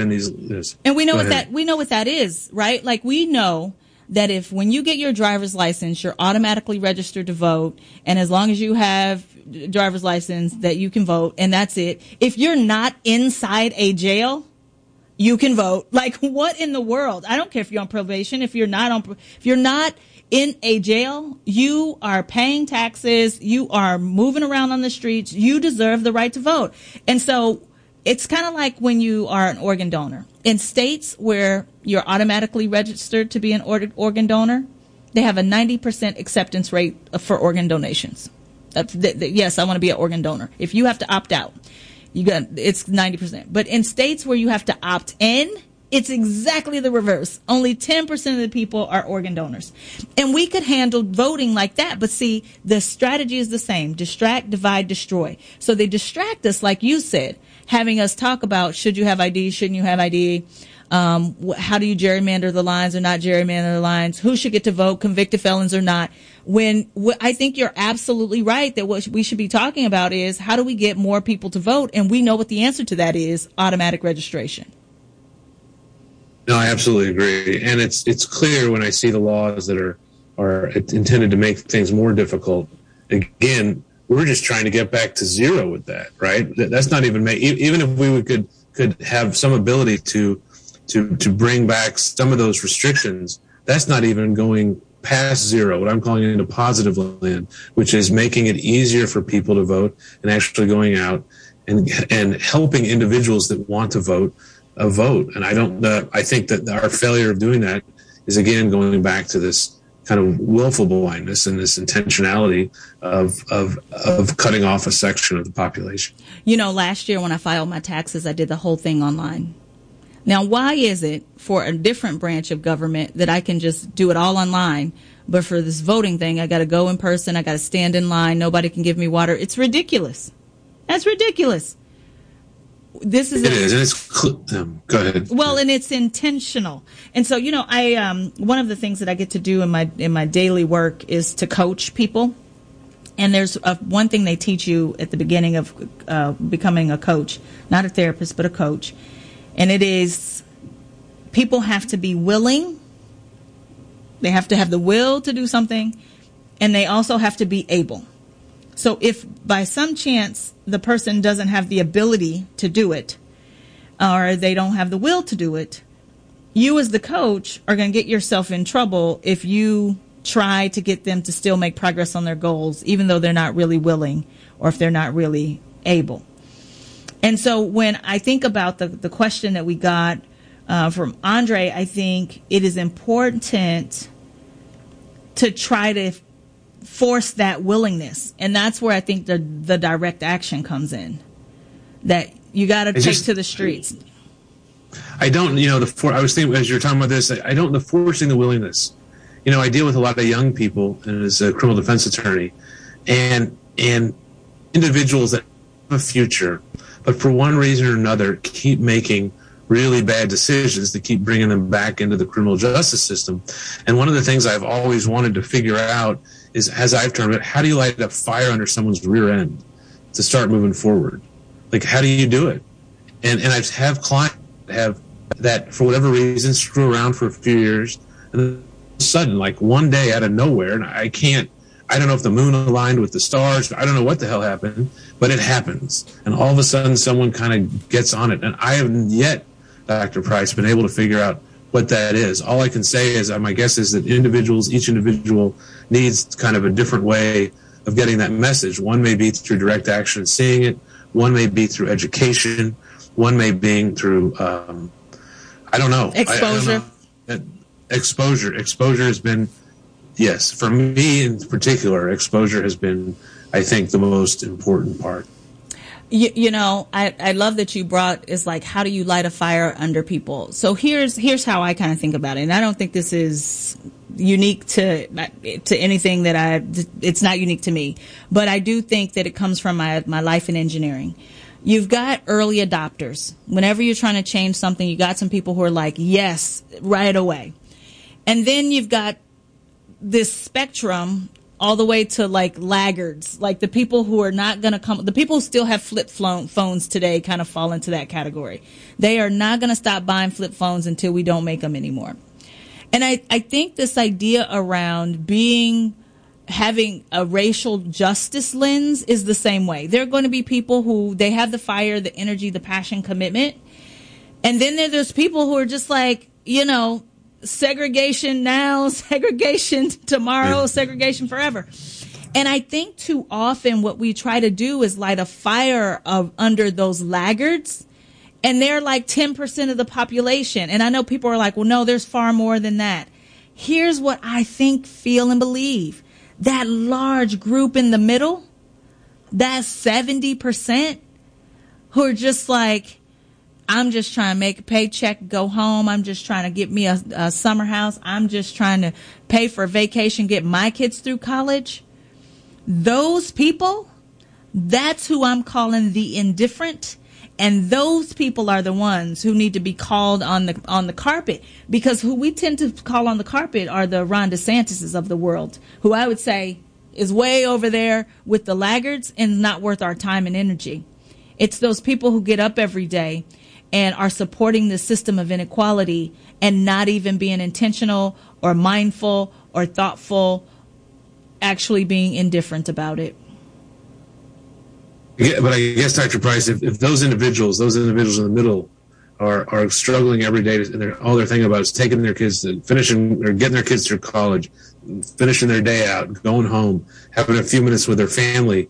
that is, right? Like, we know that if when you get your driver's license, you're automatically registered to vote, and as long as you have driver's license, that you can vote, and that's it. If you're not inside a jail, you can vote. Like, what in the world? I don't care if you're on probation. If you're not in a jail, you are paying taxes, you are moving around on the streets, you deserve the right to vote. And so it's kind of like when you are an organ donor. In states where you're automatically registered to be an organ donor, they have a 90% acceptance rate for organ donations. Yes, I want to be an organ donor. If you have to opt out, it's 90%. But in states where you have to opt in, it's exactly the reverse. Only 10% of the people are organ donors. And we could handle voting like that. But see, the strategy is the same. Distract, divide, destroy. So they distract us, like you said, having us talk about should you have ID, shouldn't you have ID, How do you gerrymander the lines or not gerrymander the lines? Who should get to vote, convicted felons or not? I think you're absolutely right that what we should be talking about is how do we get more people to vote? And we know what the answer to that is: automatic registration. No, I absolutely agree. And it's clear when I see the laws that are intended to make things more difficult. Again, we're just trying to get back to zero with that, right? That's not even even if we could have some ability to bring back some of those restrictions, that's not even going past zero, what I'm calling into positive land, which is making it easier for people to vote and actually going out and helping individuals that want to vote vote. And I think that our failure of doing that is, again, going back to this kind of willful blindness and this intentionality of cutting off a section of the population. Last year when I filed my taxes, I did the whole thing online. Now, why is it for a different branch of government that I can just do it all online, but for this voting thing, I got to go in person, I got to stand in line, nobody can give me water? It's ridiculous. That's ridiculous. It is, and it's go ahead. Well, and it's intentional. And so, I one of the things that I get to do in my daily work is to coach people. And there's one thing they teach you at the beginning of becoming a coach, not a therapist, but a coach. And it is, people have to be willing. They have to have the will to do something, and they also have to be able. So if by some chance the person doesn't have the ability to do it, or they don't have the will to do it, you as the coach are going to get yourself in trouble if you try to get them to still make progress on their goals, even though they're not really willing or if they're not really able. And so when I think about the question that we got from Andre, I think it is important to try to force that willingness. And that's where I think the direct action comes in, that you got to take to the streets. I don't, I was thinking as you were talking about this, the forcing the willingness. I deal with a lot of young people and as a criminal defense attorney and individuals that have a future, but for one reason or another keep making really bad decisions that keep bringing them back into the criminal justice system. And one of the things I've always wanted to figure out is, as I've termed it, how do you light a fire under someone's rear end to start moving forward? Like, how do you do it? And I have clients that for whatever reason screw around for a few years, and then all of a sudden, like one day out of nowhere, and I don't know if the moon aligned with the stars, I don't know what the hell happened, but it happens. And all of a sudden someone kind of gets on it. And I haven't yet, Dr. Price, been able to figure out what that is. All I can say is my guess is that each individual needs kind of a different way of getting that message. One may be through direct action, seeing it. One may be through education. One may be through, I don't know. Exposure. Exposure has been, yes, for me in particular, exposure has been, I think, the most important part. I love that you brought is like, how do you light a fire under people? So here's how I kind of think about it. And I don't think this is unique to anything it's not unique to me, but I do think that it comes from my life in engineering. You've got early adopters. Whenever you're trying to change something, you got some people who are like, yes, right away. And then you've got this spectrum all the way to like laggards, like the people who are not going to come, the people who still have flip phones today kind of fall into that category. They are not going to stop buying flip phones until we don't make them anymore. And I think this idea around having a racial justice lens is the same way. There are going to be people who they have the fire, the energy, the passion, commitment. And then there's people who are just like, segregation now, segregation tomorrow, segregation forever. And I think too often what we try to do is light a fire under those laggards. And they're like 10% of the population. And I know people are like, well, no, there's far more than that. Here's what I think, feel, and believe. That large group in the middle, that 70% who are just like, I'm just trying to make a paycheck, go home. I'm just trying to get me a summer house. I'm just trying to pay for a vacation, get my kids through college. Those people, that's who I'm calling the indifferent. And those people are the ones who need to be called on the carpet, because who we tend to call on the carpet are the Ron DeSantises of the world, who I would say is way over there with the laggards and not worth our time and energy. It's those people who get up every day and are supporting the system of inequality and not even being intentional or mindful or thoughtful, actually being indifferent about it. Yeah, but I guess, Dr. Price, if those individuals in the middle are struggling every day, and all they're thinking about is taking their kids to finishing or getting their kids through college, finishing their day out, going home, having a few minutes with their family,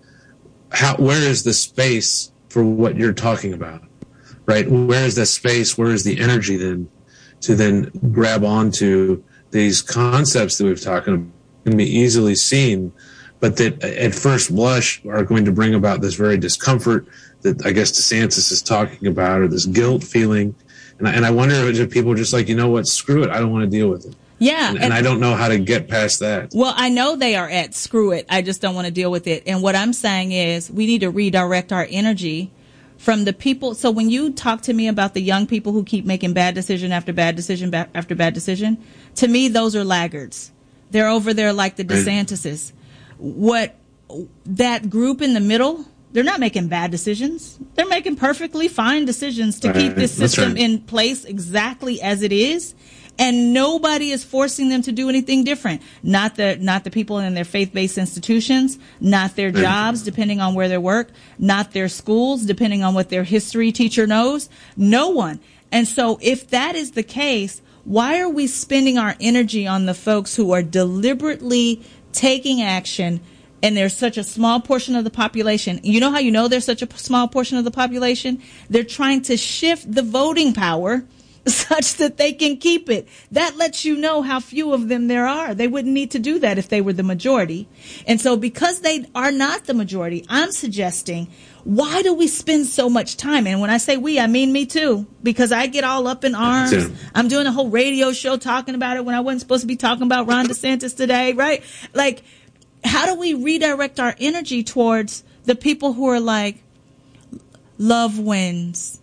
where is the space for what you're talking about, right? Where is the space? Where is the energy then to then grab onto these concepts that we've talked about, can be easily seen, but that at first blush are going to bring about this very discomfort that I guess DeSantis is talking about, or this guilt feeling. And I wonder if people are just like, you know what, screw it, I don't want to deal with it. Yeah. And I don't know how to get past that. Well, I know they are at screw it, I just don't want to deal with it. And what I'm saying is we need to redirect our energy from the people. So when you talk to me about the young people who keep making bad decision after bad decision after bad decision, to me, those are laggards. They're over there like the DeSantises. What that group in the middle, they're not making bad decisions. They're making perfectly fine decisions to keep this system in place exactly as it is. And nobody is forcing them to do anything different. Not the people in their faith-based institutions, not their jobs, depending on where they work, not their schools, depending on what their history teacher knows. No one. And so if that is the case, why are we spending our energy on the folks who are deliberately taking action, and there's such a small portion of the population? You know how you know there's such a small portion of the population? They're trying to shift the voting power such that they can keep it. That lets you know how few of them there are. They wouldn't need to do that if they were the majority. And so because they are not the majority, I'm suggesting, why do we spend so much time? And when I say we, I mean me too, because I get all up in arms. I'm doing a whole radio show talking about it when I wasn't supposed to be talking about Ron DeSantis today, right? Like, how do we redirect our energy towards the people who are like, love wins,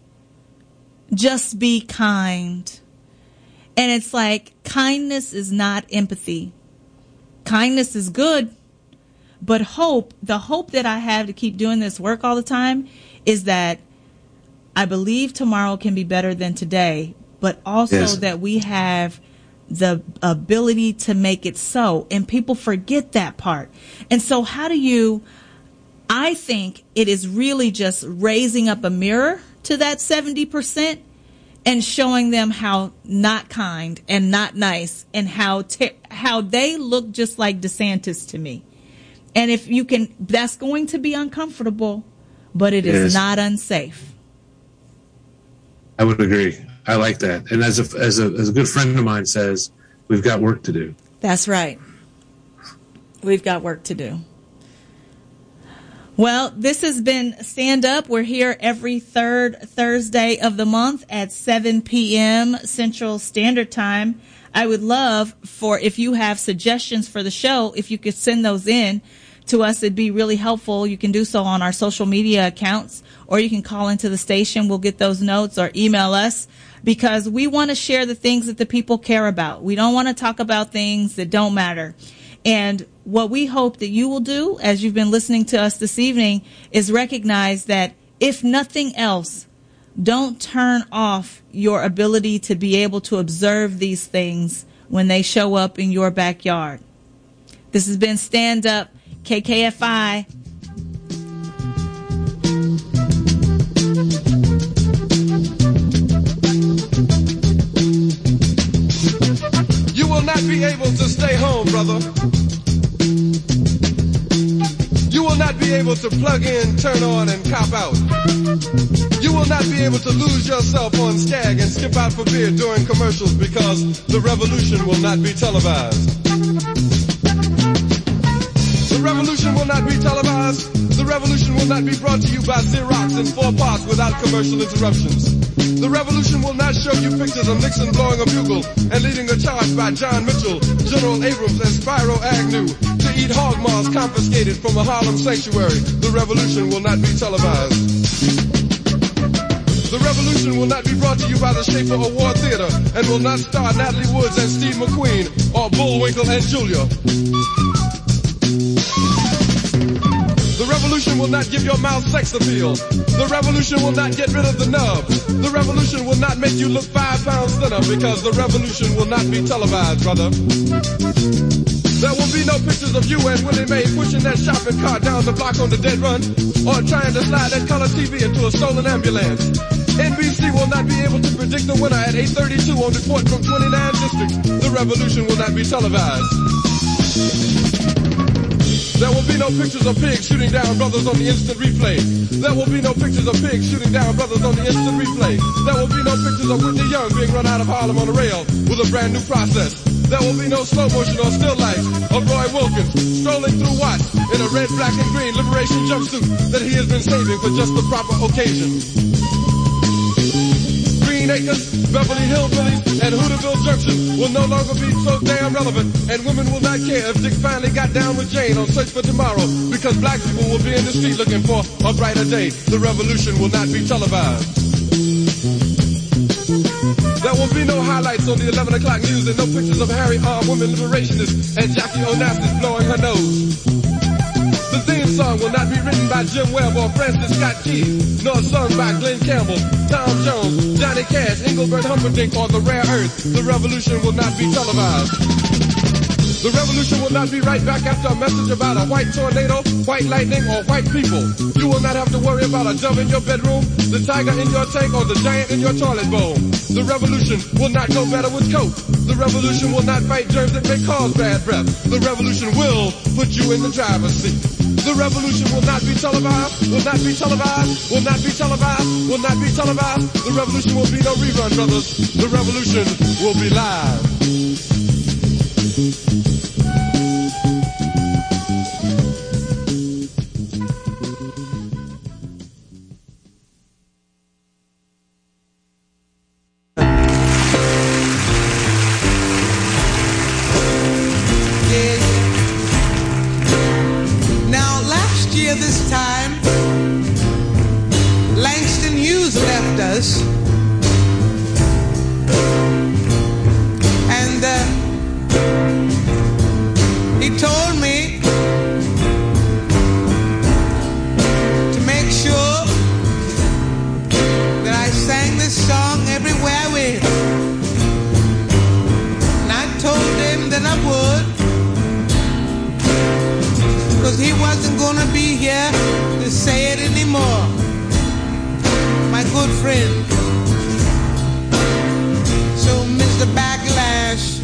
just be kind? And it's like, kindness is not empathy. Kindness is good. But hope, the hope that I have to keep doing this work all the time, is that I believe tomorrow can be better than today, but also that we have the ability to make it so. And people forget that part. And so I think it is really just raising up a mirror to that 70% and showing them how not kind and not nice, and how they look just like DeSantis to me. And if you can, that's going to be uncomfortable, but it is not unsafe. I would agree. I like that. And as a good friend of mine says, we've got work to do. That's right. We've got work to do. Well, this has been Stand Up. We're here every third Thursday of the month at 7 p.m. Central Standard Time. I would love if you have suggestions for the show, if you could send those in to us, it'd be really helpful. You can do so on our social media accounts, or you can call into the station. We'll get those notes, or email us, because we want to share the things that the people care about. We don't want to talk about things that don't matter. And what we hope that you will do, as you've been listening to us this evening, is recognize that, if nothing else, don't turn off your ability to be able to observe these things when they show up in your backyard. This has been Stand Up, KKFI. You will not be able to stay home, brother. You will not be able to plug in, turn on, and cop out. You will not be able to lose yourself on Skag and skip out for beer during commercials, because the revolution will not be televised. The revolution will not be televised. The revolution will not be brought to you by Xerox in 4 parts without commercial interruptions. The revolution will not show you pictures of Nixon blowing a bugle and leading a charge by John Mitchell, General Abrams, and Spyro Agnew to eat hog maws confiscated from a Harlem sanctuary. The revolution will not be televised. revolution will not be brought to you by the Schaefer Award Theater and will not star Natalie Woods and Steve McQueen or Bullwinkle and Julia. The revolution will not give your mouth sex appeal. The revolution will not get rid of the nub. The revolution will not make you look 5 pounds thinner because the revolution will not be televised, brother. There will be no pictures of you and Willie Mae pushing that shopping cart down the block on the dead run or trying to slide that color TV into a stolen ambulance. NBC will not be able to predict the winner at 8:32 on Report from 29 districts. The revolution will not be televised. There will be no pictures of pigs shooting down brothers on the instant replay. There will be no pictures of pigs shooting down brothers on the instant replay. There will be no pictures of Whitney Young being run out of Harlem on a rail with a brand new process. There will be no slow motion or still life of Roy Wilkins strolling through Watts in a red, black, and green liberation jumpsuit that he has been saving for just the proper occasion. Green Acres, Beverly Hillbillies, and Hooterville Junction will no longer be so damn relevant, and women will not care if Dick finally got down with Jane on Search for Tomorrow, because black people will be in the street looking for a brighter day. The revolution will not be televised. There will be no highlights on the 11 o'clock news and no pictures of Harry armed women liberationists and Jackie Onassis blowing her nose. The theme song will not be written by Jim Webb or Francis Scott Key, nor sung by Glenn Campbell, Tom Jones, Johnny Cash, Engelbert Humperdinck, or The Rare Earth. The revolution will not be televised. The revolution will not be right back after a message about a white tornado, white lightning, or white people. You will not have to worry about a dove in your bedroom, the tiger in your tank, or the giant in your toilet bowl. The revolution will not go better with coke. The revolution will not fight germs that may cause bad breath. The revolution will put you in the driver's seat. The revolution will not be televised, will not be televised, will not be televised, will not be televised. The revolution will be no rerun, brothers. The revolution will be live. This time, Langston Hughes left us, and he told me to make sure that I sang this song everywhere I went, and I told him that I would, because he wasn't gonna be here to say it anymore. My good friend. So Mr. Backlash,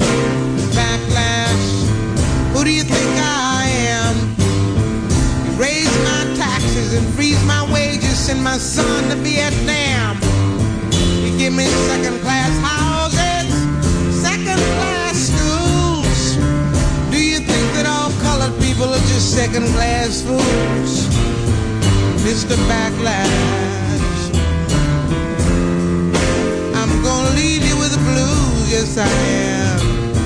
who do you think I am? You raise my taxes and freeze my wages, send my son to Vietnam. You give me second-class houses, second-class schools. Do you think that all colored people are just second-class fools? Mr. Backlash, I'm gonna leave you with the blues, yes I am.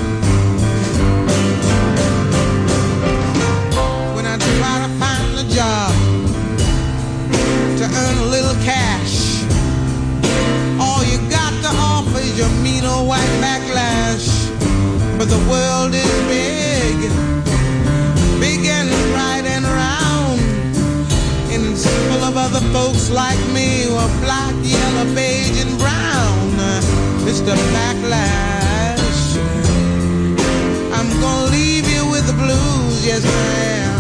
When I try to find a job to earn a little cash, all you got to offer is your mean old white backlash. But the world is big, big and right and round, and it's full of other folks like me who are black, yellow, beige, and brown. Mr. Backlash, I'm gonna leave you with the blues, yes I am.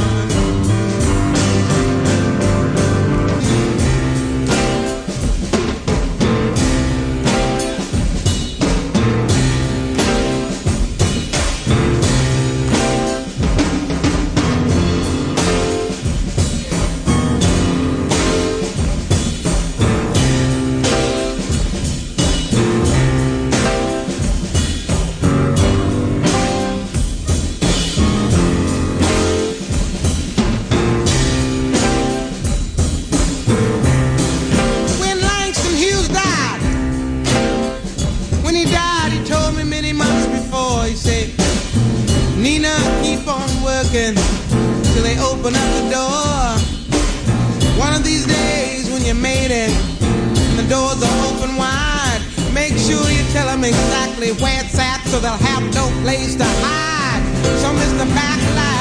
Till they open up the door. One of these days when you made it and the doors are open wide. Make sure you tell them exactly where it's at so they'll have no place to hide. So Mr. Backlight,